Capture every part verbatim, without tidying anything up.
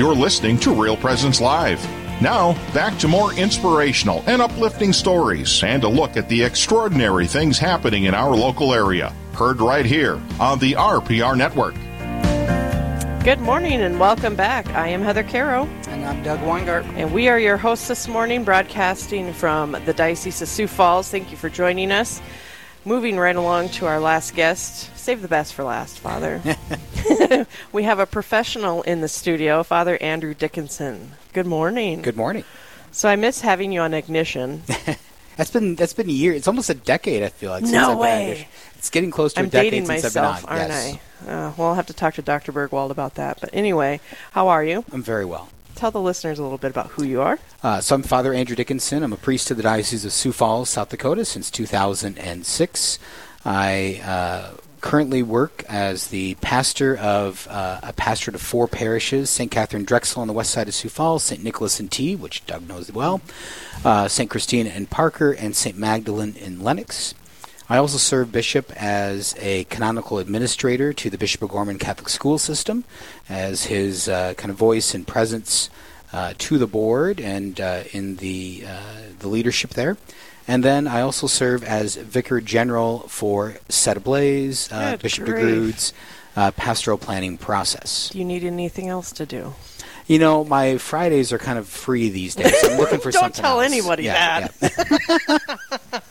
You're listening to Real Presence Live. Now, back to more inspirational and uplifting stories and a look at the extraordinary things happening in our local area. Heard right here on the R P R Network. Good morning and welcome back. I am Heather Caro. And I'm Doug Weingart. And we are your hosts this morning, broadcasting from the Diocese of Sioux Falls. Thank you for joining us. Moving right along to our last guest. Save the best for last, Father. We have a professional in the studio, Father Andrew Dickinson. Good morning. Good morning. So I miss having you on Ignition. That's been that's been a year. It's almost a decade, I feel like. Since No I've way. Been on Ignition. It's getting close to I'm a decade dating since myself, I've been on. aren't yes. I? Uh, well, I'll have to talk to Doctor Bergwald about that. But anyway, how are you? I'm very well. Tell the listeners a little bit about who you are. Uh, so I'm Father Andrew Dickinson. I'm a priest of the Diocese of Sioux Falls, South Dakota, since two thousand six. I uh, currently work as the pastor of uh, a pastorate of four parishes: Saint Catherine Drexel on the west side of Sioux Falls, Saint Nicholas and T, which Doug knows well, uh, Saint Christina and Parker, and Saint Magdalene in Lenox. I also serve bishop as a canonical administrator to the Bishop O'Gorman Catholic School System, as his uh, kind of voice and presence uh, to the board and uh, in the uh, the leadership there. And then I also serve as Vicar General for Set Ablaze, uh, Bishop grief. DeGrood's uh, pastoral planning process. Do you need anything else to do? You know, my Fridays are kind of free these days. I'm looking for Don't something tell else. anybody yeah, that. Yeah.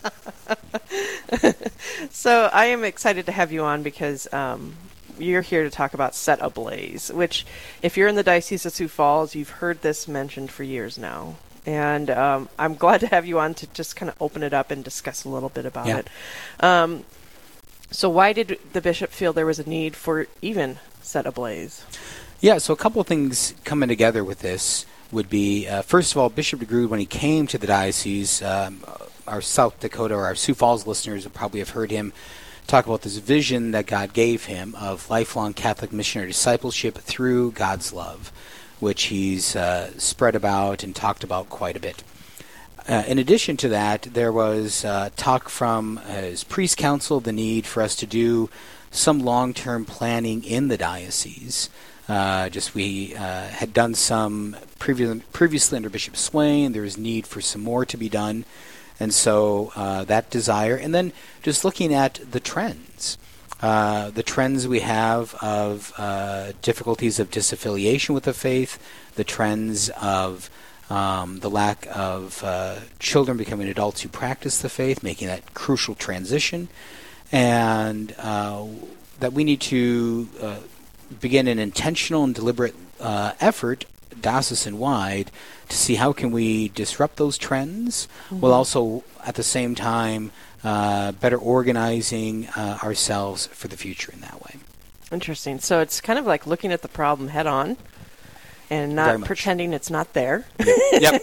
So I am excited to have you on because um, you're here to talk about Set Ablaze, which if you're in the Diocese of Sioux Falls, you've heard this mentioned for years now. And um, I'm glad to have you on to just kind of open it up and discuss a little bit about Yeah. it. Um, so why did the bishop feel there was a need for even Set Ablaze? Yeah, so a couple of things coming together with this would be, uh, first of all, Bishop DeGrood, when he came to the diocese, um, our South Dakota or our Sioux Falls listeners will probably have heard him talk about this vision that God gave him of lifelong Catholic missionary discipleship through God's love, which he's uh, spread about and talked about quite a bit. Uh, in addition to that, there was uh, talk from his priest council, the need for us to do some long-term planning in the diocese. Uh, just we uh, had done some previ- previously under Bishop Swain. There was need for some more to be done. And so uh, that desire. And then just looking at the trends. Uh, the trends we have of uh, difficulties of disaffiliation with the faith, the trends of um, the lack of uh, children becoming adults who practice the faith, making that crucial transition, and uh, that we need to uh, begin an intentional and deliberate uh, effort, diocesan-wide, to see how can we disrupt those trends, mm-hmm. while also at the same time uh, better organizing uh, ourselves for the future in that way. Interesting. So it's kind of like looking at the problem head on and not pretending it's not there. Yep.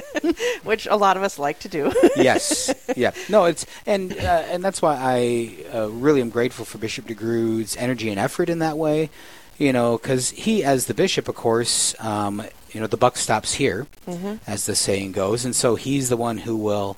Which a lot of us like to do. Yes. Yeah. No, it's and uh, and that's why I uh, really am grateful for Bishop DeGrood's energy and effort in that way. You know, because he, as the bishop, of course, um, you know, the buck stops here, mm-hmm. as the saying goes, and so he's the one who will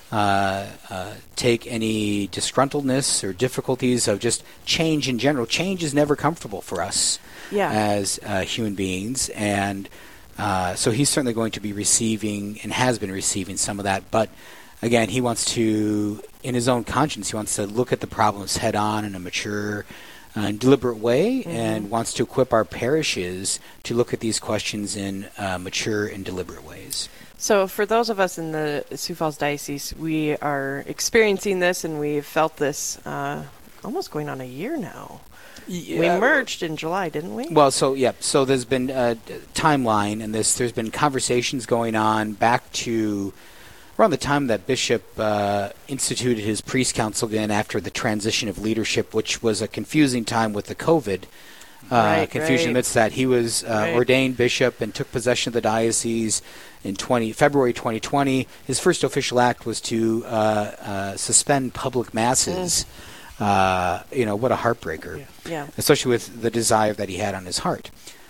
uh, uh, take any disgruntledness or difficulties of just change in general. Change is never comfortable for us yeah. as uh, human beings, and uh, so he's certainly going to be receiving and has been receiving some of that. But again, he wants to, in his own conscience, he wants to look at the problems head on in a mature Uh, deliberate way, mm-hmm. and wants to equip our parishes to look at these questions in uh, mature and deliberate ways. So for those of us in the Sioux Falls Diocese, we are experiencing this, and we've felt this uh, almost going on a year now. Yeah. We merged in July, didn't we? Well, so, yeah, so there's been a timeline, and this there's been conversations going on back to around the time that Bishop uh, instituted his priest council again after the transition of leadership, which was a confusing time with the COVID uh, right, confusion right. amidst that. He was uh, right. ordained bishop and took possession of the diocese in twenty February twenty twenty. His first official act was to uh, uh, suspend public masses. Mm. Uh, you know, what a heartbreaker, yeah. Yeah. especially with the desire that he had on his heart.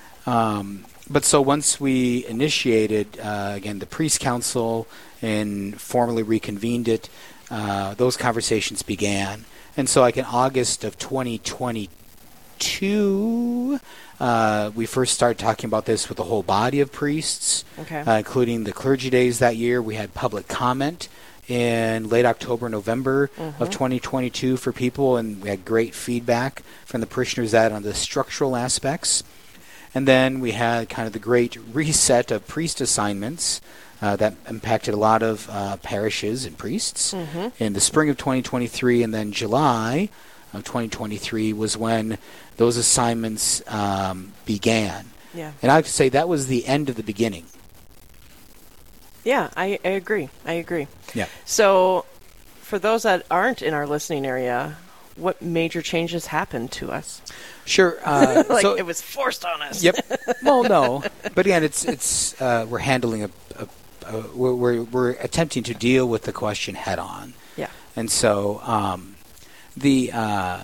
Um, but so once we initiated, uh, again, the priest council and formally reconvened it, uh, those conversations began. And so like in August of twenty twenty, twenty-two, uh, we first started talking about this with a whole body of priests, Okay. uh, including the clergy days that year. We had public comment in late October, November Mm-hmm. of twenty twenty-two for people, and we had great feedback from the parishioners that on the structural aspects. And then we had kind of the great reset of priest assignments uh, that impacted a lot of uh, parishes and priests Mm-hmm. in the spring of twenty twenty-three, and then July of twenty twenty-three was when those assignments um, began. Yeah. And I have to say that was the end of the beginning. Yeah, I, I agree. I agree. Yeah. So, for those that aren't in our listening area, what major changes happened to us? Sure. Uh, like so, it was forced on us. Yep. Well, no, but again, it's it's uh, we're handling a, a, a we're, we're we're attempting to deal with the question head on. Yeah. And so um, the, uh,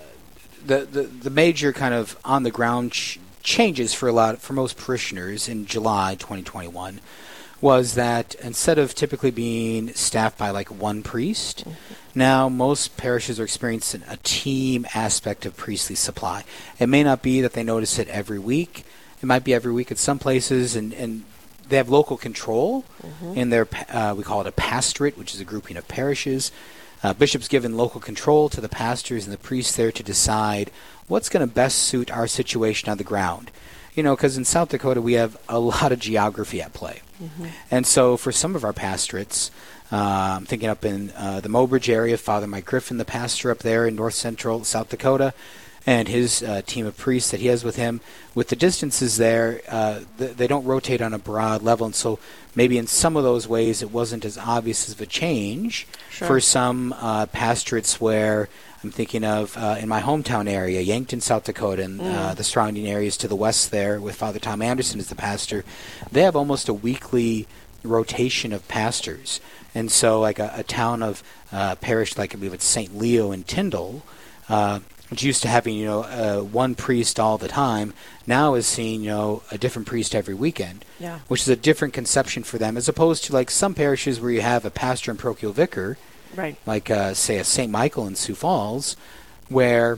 the the the major kind of on the ground ch- changes for a lot for most parishioners in July twenty twenty-one was that instead of typically being staffed by like one priest, mm-hmm. now most parishes are experiencing a team aspect of priestly supply. It may not be that they notice it every week. It might be every week at some places, and, and they have local control mm-hmm. in their, uh, we call it a pastorate, which is a grouping of parishes. Uh, bishops given local control to the pastors and the priests there to decide what's going to best suit our situation on the ground. You know, because in South Dakota we have a lot of geography at play. Mm-hmm. And so for some of our pastorates, uh, I'm thinking up in uh, the Mobridge area, Father Mike Griffin, the pastor up there in north central South Dakota, and his uh, team of priests that he has with him, with the distances there, uh, th- they don't rotate on a broad level. And so maybe in some of those ways it wasn't as obvious of a change sure. for some uh, pastorates where I'm thinking of uh, in my hometown area, Yankton, South Dakota, and mm. uh, the surrounding areas to the west there with Father Tom Anderson as the pastor. They have almost a weekly rotation of pastors. And so like a, a town of uh, parish, like I believe it's Saint Leo in Tyndall, uh, which used to having, you know, uh, one priest all the time, now is seeing, you know, a different priest every weekend, yeah. which is a different conception for them, as opposed to like some parishes where you have a pastor and parochial vicar, right? Like, uh, say, a Saint Michael in Sioux Falls, where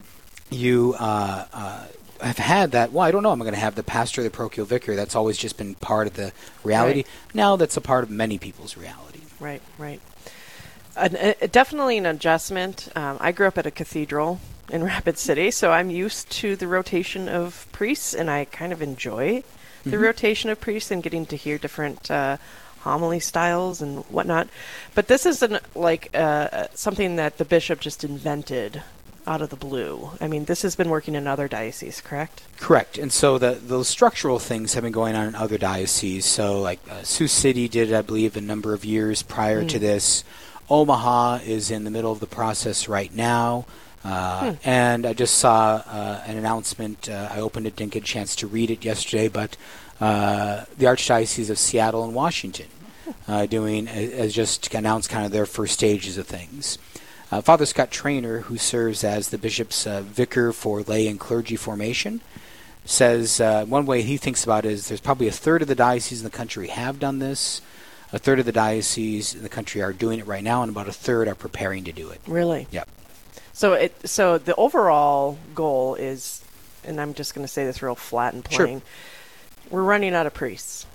you uh, uh, have had that, well, I don't know, I'm going to have the pastor or the parochial vicar. That's always just been part of the reality. Right. Now that's a part of many people's reality. Right, right. An, a, definitely an adjustment. Um, I grew up at a cathedral in Rapid City, so I'm used to the rotation of priests, and I kind of enjoy the Mm-hmm. rotation of priests and getting to hear different uh, homily styles and whatnot. But this isn't like uh, something that the bishop just invented out of the blue. I mean, this has been working in other dioceses, correct? Correct. And so the those structural things have been going on in other dioceses. So like uh, Sioux City did, I believe, a number of years prior mm. to this. Omaha is in the middle of the process right now. Uh, hmm. And I just saw uh, an announcement. Uh, I opened it, didn't get a chance to read it yesterday, but uh, the Archdiocese of Seattle and Washington uh, doing has just announced kind of their first stages of things. Uh, Father Scott Traynor, who serves as the bishop's uh, vicar for lay and clergy formation, says uh, one way he thinks about it is there's probably a third of the dioceses in the country have done this, a third of the dioceses in the country are doing it right now, and about a third are preparing to do it. Really? Yep. So it so the overall goal is, and I'm just going to say this real flat and plain, sure. we're running out of priests.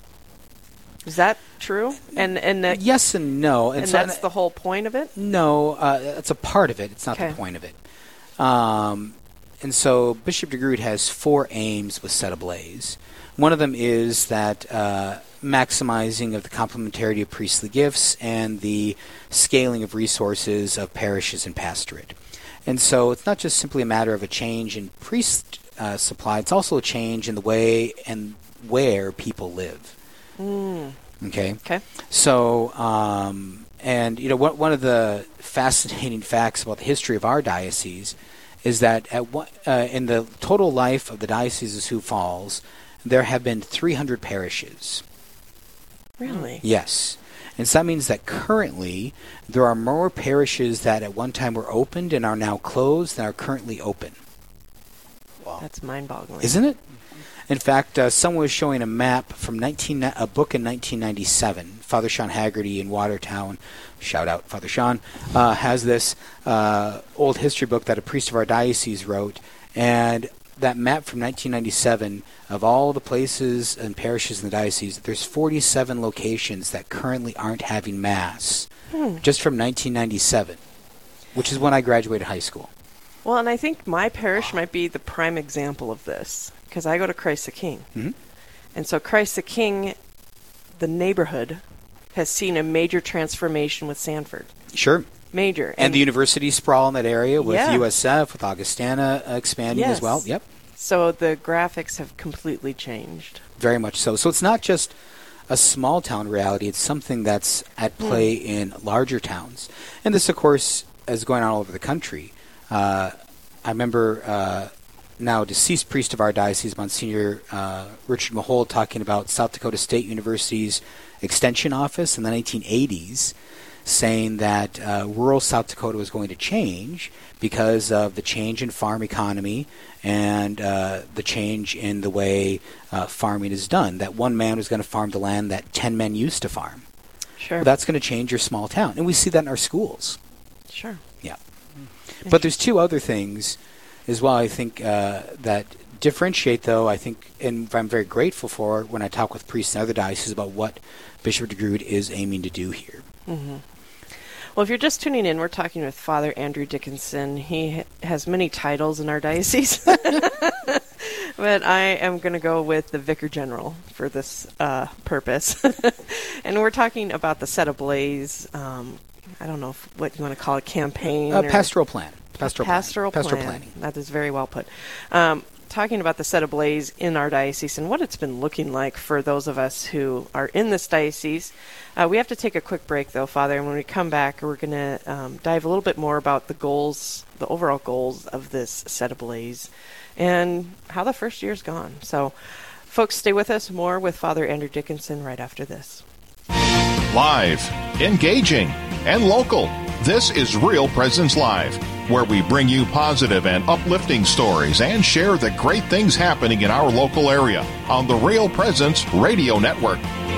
Is that true? And and that, yes and no. And, and so, that's and the whole point of it? No, uh, that's a part of it. It's not okay. the point of it. Um, and so Bishop DeGrood has four aims with Set Ablaze. One of them is that uh, maximizing of the complementarity of priestly gifts and the scaling of resources of parishes and pastorate. And so it's not just simply a matter of a change in priest uh, supply, it's also a change in the way and where people live. Mm. Okay? Okay. So, um, and, you know, one, one of the fascinating facts about the history of our diocese is that at one, uh, in the total life of the Diocese of Sioux Falls, there have been three hundred parishes. Really? Yes. And so that means that currently there are more parishes that at one time were opened and are now closed than are currently open. Wow. That's mind-boggling. Isn't it? In fact, uh, someone was showing a map from nineteen a book in nineteen ninety-seven. Father Sean Haggerty in Watertown, shout out Father Sean, uh, has this uh, old history book that a priest of our diocese wrote, and that map from nineteen ninety-seven of all the places and parishes in the diocese, there's forty-seven locations that currently aren't having Mass, hmm. just from nineteen ninety-seven, which is when I graduated high school. Well, and I think my parish might be the prime example of this, because I go to Christ the King. Mm-hmm. And so Christ the King, the neighborhood, has seen a major transformation with Sanford. Sure. Major. And, and the university sprawl in that area with yeah. U S F, with Augustana uh, expanding yes. as well. Yep. So the graphics have completely changed. Very much so. So it's not just a small town reality. It's something that's at play mm. in larger towns. And this, of course, is going on all over the country. Uh, I remember uh, now deceased priest of our diocese, Monsignor uh, Richard Mahol, talking about South Dakota State University's extension office in the nineteen eighties, saying that uh, rural South Dakota was going to change because of the change in farm economy and uh, the change in the way uh, farming is done. That one man was going to farm the land that ten men used to farm. Sure. Well, that's going to change your small town. And we see that in our schools. Sure. Yeah. Mm. But there's two other things as well, I think, uh, that differentiate, though, I think, and I'm very grateful for when I talk with priests in other dioceses about what Bishop DeGrood is aiming to do here. Mm-hmm. Well, if you're just tuning in, we're talking with Father Andrew Dickinson. He ha- has many titles in our diocese, but I am going to go with the Vicar General for this uh, purpose. And we're talking about the Set Ablaze, um, I don't know if, what you want to call it, campaign. Uh, or pastoral plan. Pastoral, pastoral plan. plan. Pastoral planning. That is very well put. Um, talking about the Set Ablaze in our diocese and what it's been looking like for those of us who are in this diocese. Uh, we have to take a quick break, though, Father, and when we come back, we're going to um, dive a little bit more about the goals, the overall goals of this Set Ablaze, and how the first year's gone. So, folks, stay with us. More with Father Andrew Dickinson right after this. Live, engaging, and local. This is Real Presence Live, where we bring you positive and uplifting stories and share the great things happening in our local area on the Real Presence Radio Network.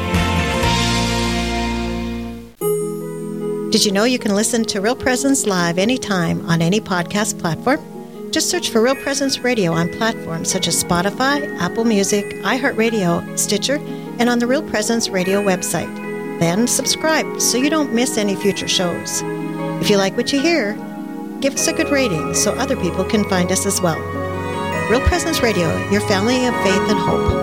Did you know you can listen to Real Presence Live anytime on any podcast platform? Just search for Real Presence Radio on platforms such as Spotify, Apple Music, iHeartRadio, Stitcher, and on the Real Presence Radio website. Then subscribe so you don't miss any future shows. If you like what you hear, give us a good rating so other people can find us as well. Real Presence Radio, your family of faith and hope.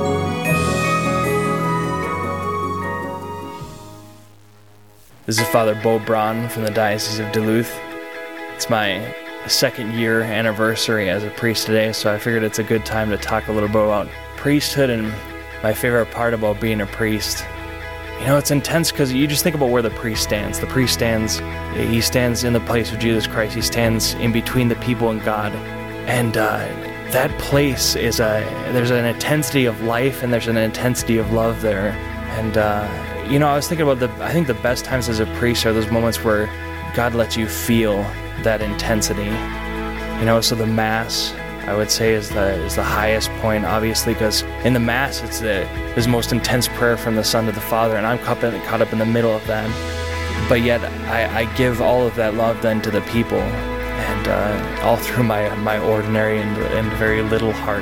This is Father Bo Braun from the Diocese of Duluth. It's my second year anniversary as a priest today, so I figured it's a good time to talk a little bit about priesthood and my favorite part about being a priest. You know, it's intense because you just think about where the priest stands. The priest stands, he stands in the place of Jesus Christ. He stands in between the people and God. And uh, that place is a, there's an intensity of life and there's an intensity of love there. And, uh, you know, I was thinking about the, I think the best times as a priest are those moments where God lets you feel that intensity. You know, so the Mass, I would say, is the is the highest point, obviously, because in the Mass, it's the, the most intense prayer from the Son to the Father, and I'm caught, in, caught up in the middle of that. But yet, I, I give all of that love then to the people, and uh, all through my, my ordinary and, and very little heart.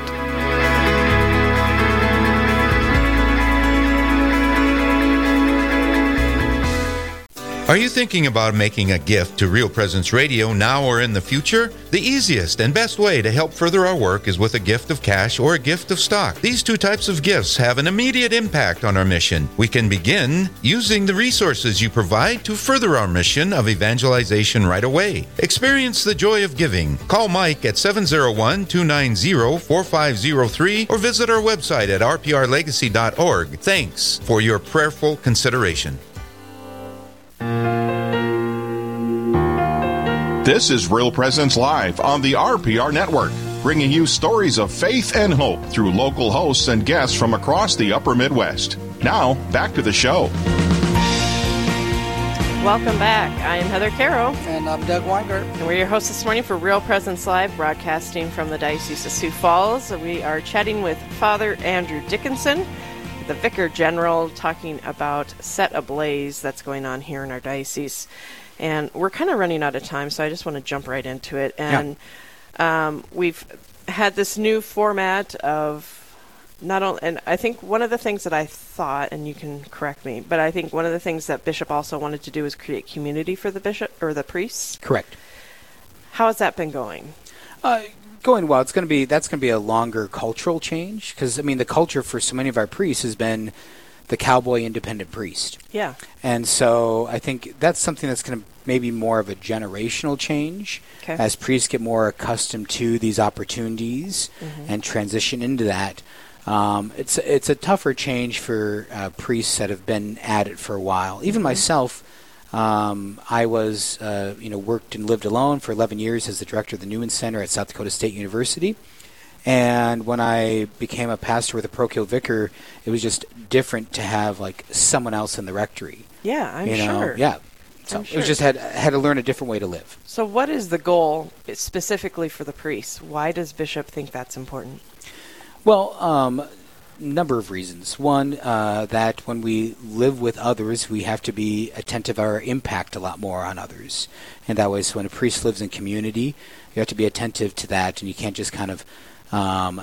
Are you thinking about making a gift to Real Presence Radio now or in the future? The easiest and best way to help further our work is with a gift of cash or a gift of stock. These two types of gifts have an immediate impact on our mission. We can begin using the resources you provide to further our mission of evangelization right away. Experience the joy of giving. Call Mike at seven oh one, two nine zero, four five zero three or visit our website at r p r legacy dot org. Thanks for your prayerful consideration. This is Real Presence Live on the R P R Network, bringing you stories of faith and hope through local hosts and guests from across the upper Midwest. Now, back to the show. Welcome back. I am Heather Caro. And I'm Doug Weingart. And we're your hosts this morning for Real Presence Live, broadcasting from the Diocese of Sioux Falls. We are chatting with Father Andrew Dickinson, the Vicar General, talking about Set Ablaze that's going on here in our diocese. And we're kind of running out of time, so I just want to jump right into it. And yeah. um, we've had this new format of not only, and I think one of the things that I thought, and you can correct me, but I think one of the things that Bishop also wanted to do is create community for the bishop or the priests. Correct. How has that been going? Uh, going well. It's going to be that's going to be a longer cultural change because I mean the culture for so many of our priests has been the cowboy independent priest. Yeah. And so I think that's something that's going to maybe more of a generational change okay. as priests get more accustomed to these opportunities mm-hmm. and transition into that. Um, it's it's a tougher change for uh, priests that have been at it for a while. Even mm-hmm. myself, um, I was uh, you know worked and lived alone for eleven years as the director of the Newman Center at South Dakota State University. And when I became a pastor with a parochial vicar, it was just different to have like someone else in the rectory. Yeah, I'm you know? sure. Yeah, so I'm it sure. was just had had to learn a different way to live. So, what is the goal specifically for the priests? Why does Bishop think that's important? Well, um, number of reasons. One, uh, that when we live with others, we have to be attentive of our impact a lot more on others. And that way, so when a priest lives in community, you have to be attentive to that, and you can't just kind of um,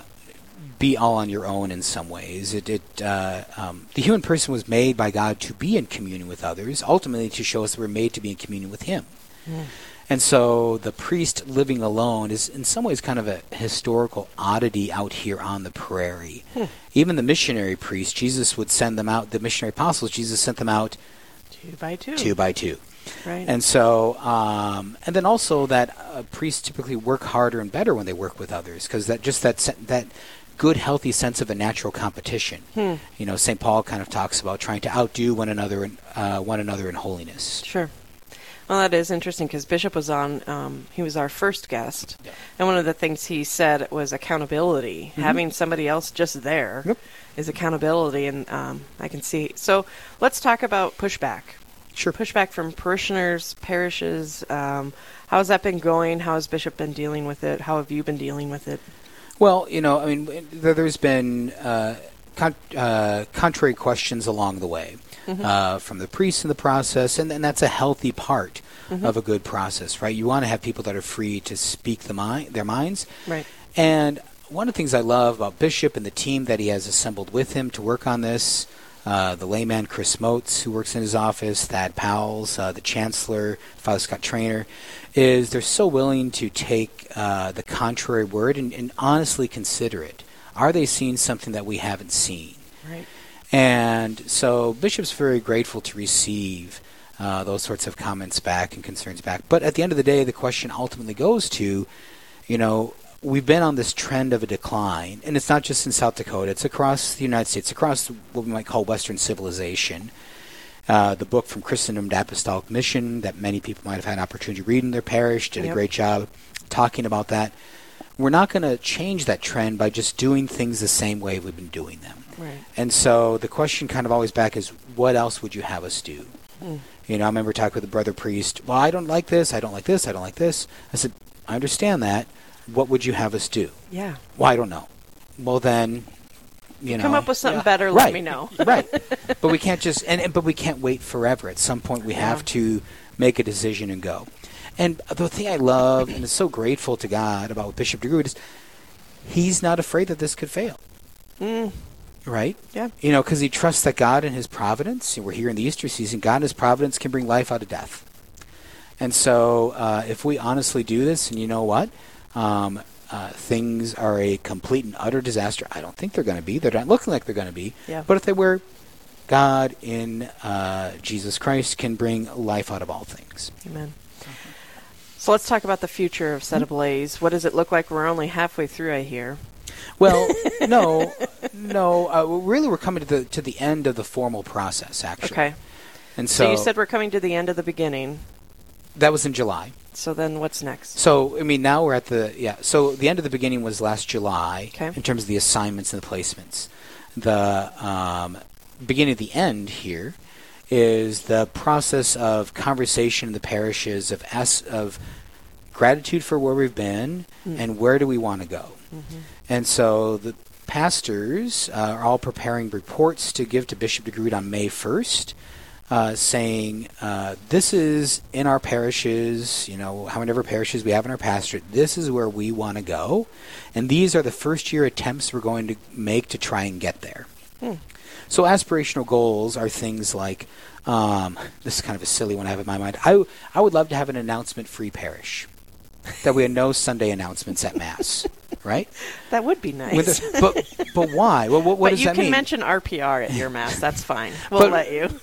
be all on your own in some ways. It, it uh, um, the human person was made by God to be in communion with others, ultimately to show us that we're made to be in communion with Him. Mm. And so the priest living alone is in some ways kind of a historical oddity out here on the prairie. Hmm. Even the missionary priests, Jesus would send them out, the missionary apostles, Jesus sent them out two by two. Two by two. Right. And so, um, and then also that uh, priests typically work harder and better when they work with others because that just that se- that good, healthy sense of a natural competition. Hmm. You know, Saint Paul kind of talks about trying to outdo one another in, uh, one another in holiness. Sure. Well, that is interesting because Bishop was on, um, he was our first guest, yeah. and one of the things he said was accountability. Mm-hmm. Having somebody else just there yep. is accountability, and um, I can see. So let's talk about pushback. Sure. Pushback from parishioners, parishes. Um, how has that been going? How has Bishop been dealing with it? How have you been dealing with it? Well, you know, I mean, there's been uh, con- uh, contrary questions along the way. Mm-hmm. Uh, from the priests in the process, and, and that's a healthy part mm-hmm. of a good process, right? You want to have people that are free to speak the mi- their minds. Right. And one of the things I love about Bishop and the team that he has assembled with him to work on this, uh, the layman Chris Motes, who works in his office, Thad Powell's, uh, the Chancellor, Father Scott Trainer, is they're so willing to take uh, the contrary word and, and honestly consider it. Are they seeing something that we haven't seen? Right. And so Bishop's very grateful to receive uh, those sorts of comments back and concerns back. But at the end of the day, the question ultimately goes to, you know, we've been on this trend of a decline, and it's not just in South Dakota. It's across the United States, across what we might call Western civilization. Uh, the book From Christendom to Apostolic Mission that many people might have had an opportunity to read in their parish did yep. a great job talking about that. We're not going to change that trend by just doing things the same way we've been doing them. Right. And so the question kind of always back is, what else would you have us do? Mm. You know, I remember talking with a brother priest, well, I don't like this, I don't like this, I don't like this. I said, I understand that. What would you have us do? Yeah. Well, I don't know. Well, then, you know. Come up with something yeah. better, let right. me know. Right. But we can't just, and, and but we can't wait forever. At some point, we yeah. have to make a decision and go. And the thing I love, and is so grateful to God about Bishop DeGrood, is he's not afraid that this could fail. Mm. Right? Yeah. You know, because he trusts that God in His providence, we're here in the Easter season, God in His providence can bring life out of death. And so uh, if we honestly do this, and you know what? Um, uh, things are a complete and utter disaster. I don't think they're going to be. They're not looking like they're going to be. Yeah. But if they were, God in uh, Jesus Christ can bring life out of all things. Amen. So let's talk about the future of Set Ablaze. What does it look like? We're only halfway through, I hear. Well, no, no. Uh, really, we're coming to the to the end of the formal process, actually. Okay. And so, so you said we're coming to the end of the beginning. That was in July. So then what's next? So, I mean, now we're at the, yeah. So the end of the beginning was last July okay. in terms of the assignments and the placements. The um, beginning of the end here is the process of conversation in the parishes of as, of gratitude for where we've been mm. and where do we want to go. Mm-hmm. And so the pastors uh, are all preparing reports to give to Bishop DeGrood on May first, uh, saying uh, this is in our parishes, you know, how many parishes we have in our pastorate, this is where we want to go, and these are the first year attempts we're going to make to try and get there. Hmm. So aspirational goals are things like, um, this is kind of a silly one I have in my mind, I, w- I would love to have an announcement-free parish, that we had no Sunday announcements at Mass. Right? That would be nice. With a, but but why? Well, what what but does that mean? You mean? can mention R P R at your Mass. That's fine. We'll but, let you.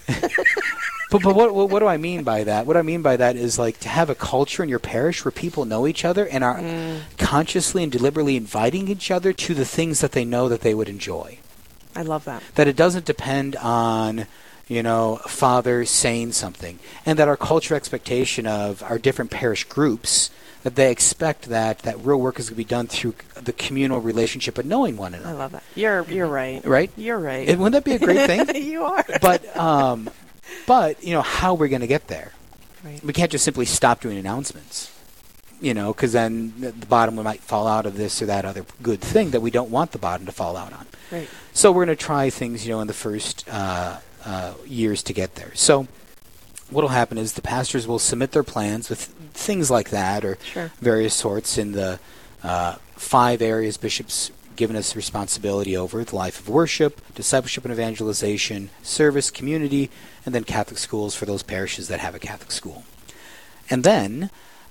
but but what, what what do I mean by that? What I mean by that is like to have a culture in your parish where people know each other and are mm. consciously and deliberately inviting each other to the things that they know that they would enjoy. I love that. That it doesn't depend on, you know, a father saying something, and that our culture expectation of our different parish groups, that they expect that that real work is going to be done through the communal relationship of knowing one another. I love that. You're you're right. Right? You're right. And wouldn't that be a great thing? You are. But um, but you know how we're going to get there. Right. We can't just simply stop doing announcements. You know, because then the bottom might fall out of this or that other good thing that we don't want the bottom to fall out on. Right. So we're going to try things, you know, in the first uh, uh, years to get there. So what will happen is the pastors will submit their plans with things like that or sure. various sorts in the uh, five areas Bishop's given us responsibility over: the life of worship, discipleship and evangelization, service, community, and then Catholic schools for those parishes that have a Catholic school. And then,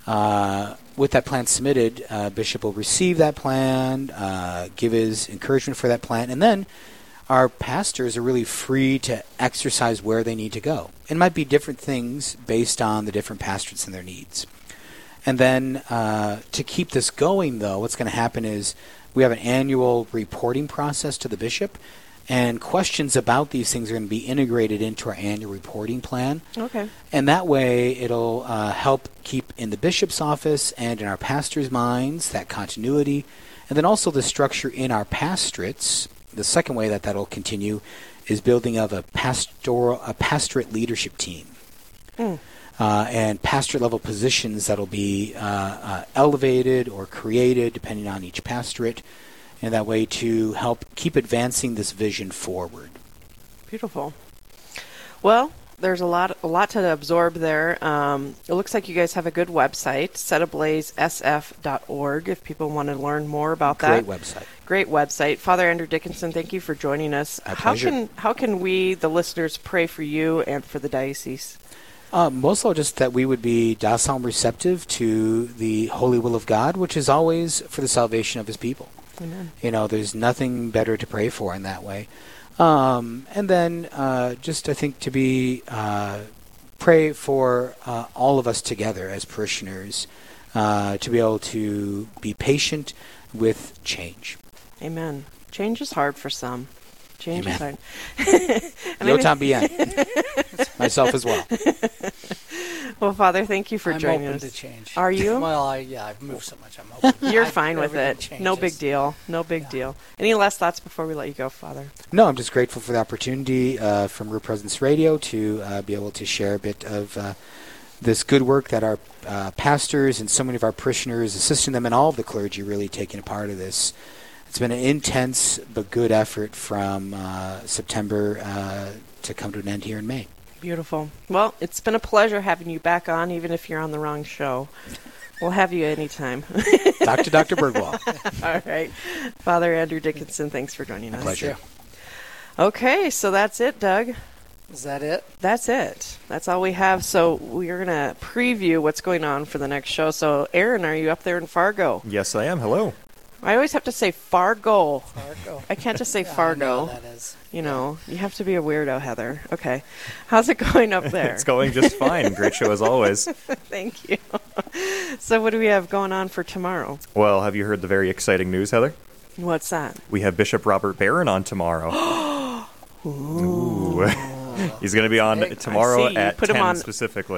uh, with that plan submitted, uh, Bishop will receive that plan, uh, give his encouragement for that plan, and then our pastors are really free to exercise where they need to go. It might be different things based on the different pastorates and their needs. And then uh, to keep this going, though, what's going to happen is we have an annual reporting process to the bishop, and questions about these things are going to be integrated into our annual reporting plan. Okay. And that way it'll uh, help keep in the bishop's office and in our pastors' minds that continuity, and then also the structure in our pastorates. The second way that that'll continue is building of a pastoral, a pastorate leadership team, mm. uh, and pastorate level positions that'll be uh, uh, elevated or created depending on each pastorate, and that way to help keep advancing this vision forward. Beautiful. Well, there's a lot, a lot to absorb there. Um, it looks like you guys have a good website, set ablaze s f dot org, if people want to learn more about that. Great website. Great website. Father Andrew Dickinson, thank you for joining us. My how pleasure. can how can we, the listeners, pray for you and for the diocese? Uh, most of all, just that we would be docile and receptive to the holy will of God, which is always for the salvation of his people. Amen. You know, there's nothing better to pray for in that way. Um, and then uh, just, I think, to be uh, pray for uh, all of us together as parishioners uh, to be able to be patient with change. Amen. Change is hard for some. Change Amen. is hard. Yo también. Myself as well. Well, Father, thank you for I'm joining open us. to change. Are you? Well, I, yeah, I've moved so much. I'm open. You're I- fine with everything it. changes. No big deal. No big Yeah. deal. Any last thoughts before we let you go, Father? No, I'm just grateful for the opportunity uh, from Real Presence Radio to uh, be able to share a bit of uh, this good work that our uh, pastors and so many of our parishioners, assisting them, and all of the clergy really taking a part of this. It's been an intense but good effort from uh, September uh, to come to an end here in May. Beautiful. Well, it's been a pleasure having you back on, even if you're on the wrong show. We'll have you anytime. Doctor Doctor Birdwell. All right. Father Andrew Dickinson, thanks for joining us. Pleasure. Okay, so that's it, Doug. Is that it? That's it. That's all we have. So we're going to preview what's going on for the next show. So, Aaron, are you up there in Fargo? Yes, I am. Hello. I always have to say Fargo. Fargo. I can't just say Yeah, I Fargo. know what that is. You know, you have to be a weirdo, Heather. Okay. How's it going up there? It's going just fine. Great show as always. Thank you. So what do we have going on for tomorrow? Well, have you heard the very exciting news, Heather? What's that? We have Bishop Robert Barron on tomorrow. Ooh. He's going to be on Big. tomorrow I see. at Put him ten on- specifically.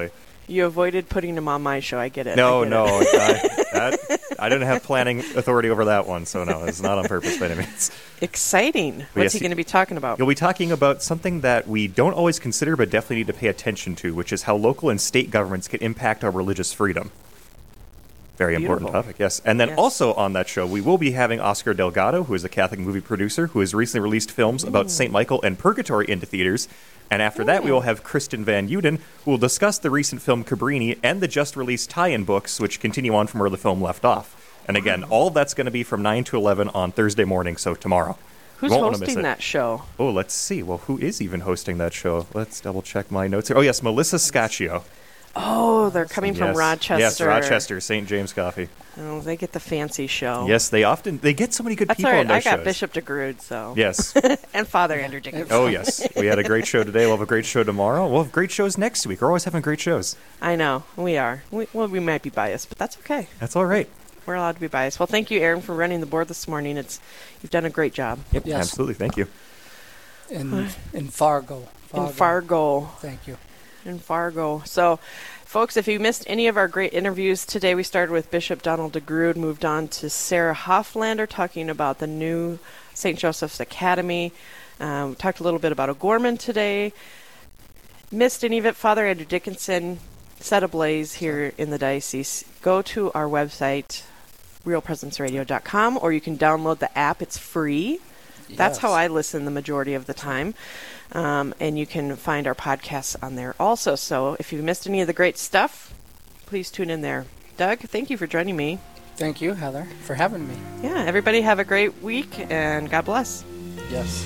You avoided putting him on my show. I get it. No, I get no. it. I, that, I didn't have planning authority over that one, so no, it's not on purpose by any means. Exciting. What's yes, he going to be talking about? You'll be talking about something that we don't always consider but definitely need to pay attention to, which is how local and state governments can impact our religious freedom. Very important Beautiful. topic, yes. And then Yes. also on that show, we will be having Oscar Delgado, who is a Catholic movie producer, who has recently released films about Saint Michael and Purgatory into theaters. And after that, we will have Kristen Van Uden, who will discuss the recent film Cabrini and the just-released tie-in books, which continue on from where the film left off. And again, all of that's going to be from nine to eleven on Thursday morning, so tomorrow. Who's You won't wanna miss hosting it. that show? Oh, let's see. Well, who is even hosting that show? Let's double-check my notes here. Oh, yes, Melissa Scaccio. Oh, they're coming from Yes. Rochester. Yes, Rochester, Saint James Coffee. Oh, they get the fancy show. Yes, they often they get so many good That's people all right. on their I got shows. Bishop DeGrood, so. Yes. And Father Andrew Dickinson. Oh, yes. We had a great show today. We'll have a great show tomorrow. We'll have great shows next week. We're always having great shows. I know. We are. We, well, we might be biased, but that's okay. That's all right. We're allowed to be biased. Well, thank you, Aaron, for running the board this morning. It's You've done a great job. Yep, Yes. absolutely. Thank you. In in Fargo. In Fargo. Thank you. In Fargo. So, folks, if you missed any of our great interviews today, we started with Bishop Donald DeGrood, moved on to Sarah Hoflander talking about the new Saint Joseph's Academy. Um, we talked a little bit about O'Gorman today. Missed any of it, Father Andrew Dickinson set ablaze here in the diocese. Go to our website, real presence radio dot com, or you can download the app. It's free. That's Yes. how I listen the majority of the time. Um, and you can find our podcasts on there also. So if you missed any of the great stuff, please tune in there. Doug, thank you for joining me. Thank you, Heather, for having me. Yeah, everybody have a great week, and God bless. Yes.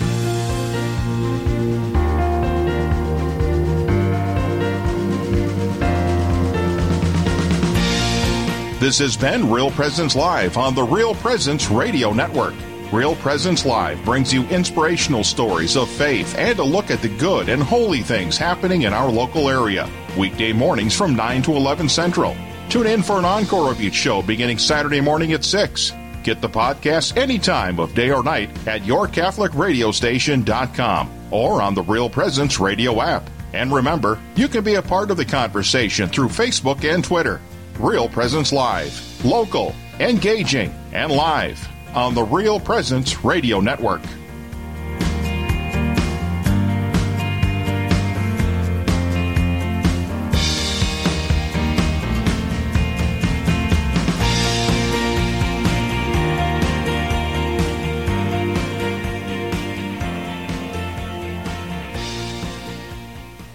This has been Real Presence Live on the Real Presence Radio Network. Real Presence Live brings you inspirational stories of faith and a look at the good and holy things happening in our local area. Weekday mornings from nine to eleven Central. Tune in for an encore of each show beginning Saturday morning at six. Get the podcast any time of day or night at your catholic radio station dot com or on the Real Presence Radio app. And remember, you can be a part of the conversation through Facebook and Twitter. Real Presence Live. Local, engaging, and live on the Real Presence Radio Network.